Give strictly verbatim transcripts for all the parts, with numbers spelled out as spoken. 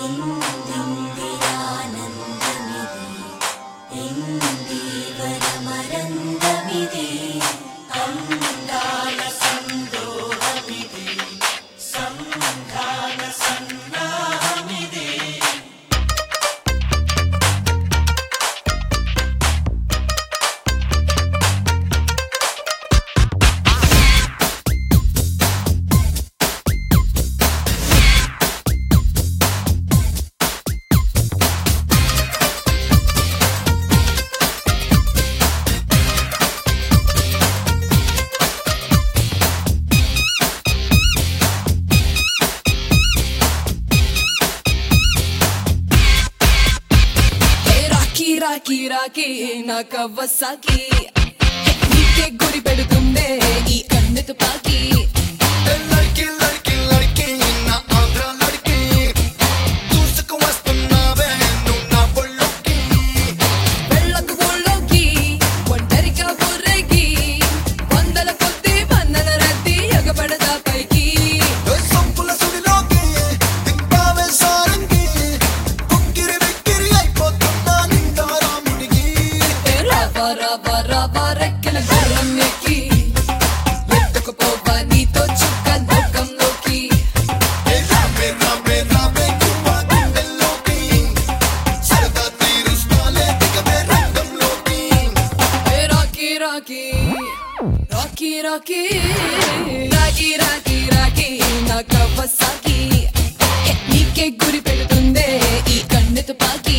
రాకి రాకి నా కవ్వసాకి నీకే గురి పెడుతుందే ఈ కన్ను తుపాకి లడ్కి లడ్కి లడ్కి నా ఆంధ్ర లడ్కి దూసుకు వస్తున్నావే నువ్వు నా ఒళ్ళోకి వెళ్ళకు ఒళ్ళోకి ఒంటరిగా బుర్రెకి వందల కొద్ది వందల రద్దీ ఎగబడదా పైకి సంపుల సుడిలోకి దింపావే సారంగి కుక్కిరి విక్కిరి అయిపోతున్నా నిండా రాముడికి రావా రావా రావా రెక్కల గుర్రం ఎక్కి ఎత్తుకుపోవా నీతో చుక్క నరకంలోకి రావే రావే రావే కువ్వా గుండెల్లోకి సరదా తీరుస్తాలే దిగవే రంగంలోకి రాకి రాకి రాకి రాకి రాకి రాకి రాకి నా కవ్వసాకి నీకే గురి పెడుతుందే ఈ కన్ను తుపాకి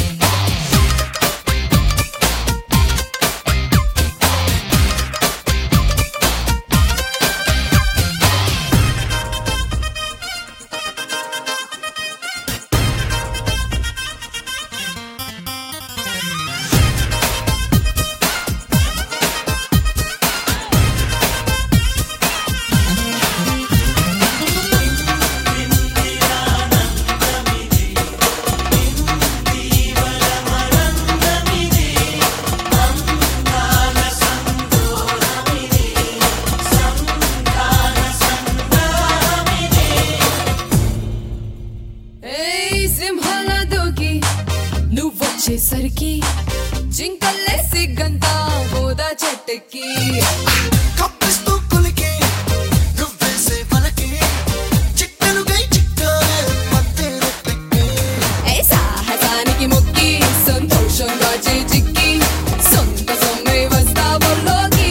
నువ్వొచ్చేసరికి జింకల్లే సిగ్గంతా హోదా చెట్టెక్కి కప్పిస్తూ కులికి నువ్వేసే వలకి చిక్కలుగై చిక్కాలే మధ్య రెట్లెక్కి ఏ సాహసానికి మొక్కి సంతోషంగా చేజిక్కి సొంత సొమ్మే వస్తావుల్లోకి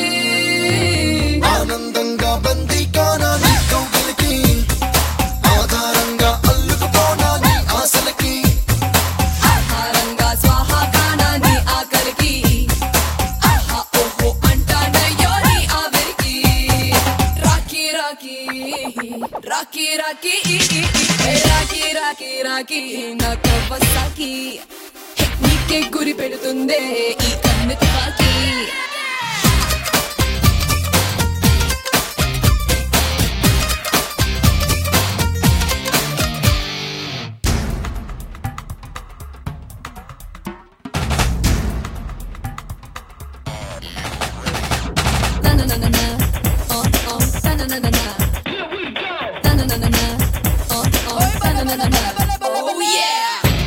ఆనందంగా బందీ కానా నీ కౌగిలికి ఆధారంగా అల్లుకుపోనా నీ ఆశలకి ఆహారంగా స్వాహా కానా నీ ఆకలికి ఆహా ఓహో అంటానయ్యో నీ ఆవిరికి రాకి రాకి రాకి రాకి రాకి రాకి రాకి నా కవ్వసాకి నీకే గురి పెడుతుందే ఈ కన్ను తుపాకి na na na na na oh oh na na na na na here we go na na na na na oh oh na na na na oh yeah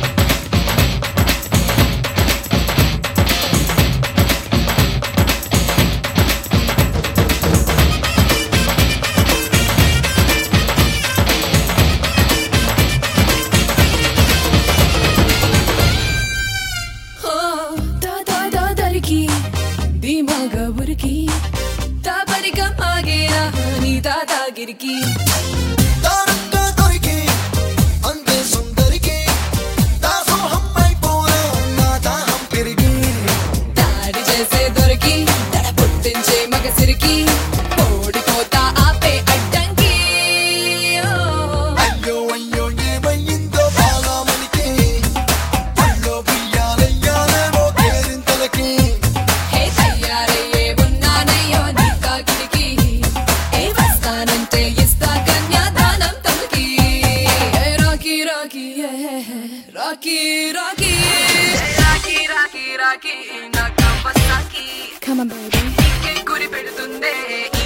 oh da da da dariki దిమాగా ఉరికి తాపరిగా మాగేరా నీ దాదాగిరికి దారంగా దొరికి అందే సుందరికి దాసోహం అయిపోనా నా దాహం పెరిగి దాడి చేసే దొరికి దడ పుట్టించే మగసిరికి ఓడిపోతా ఆపే అడ్డంకి అయ్యో అయ్యో ఏమయ్యిందో బాలామణికి అల్లో బియ్యాలయ్యాలేమో కేరింతలకి హే తయారయ్యే ఉన్నానయ్యో నీ కాకిరికి ఏ వస్తానంటే ఇస్తా కన్యాదానం తమకి రాకి రాకి రాకి రాకి రాకి రాకి రాకి నా కవ్వసాకి Come on, baby. గురి పెడుతుందే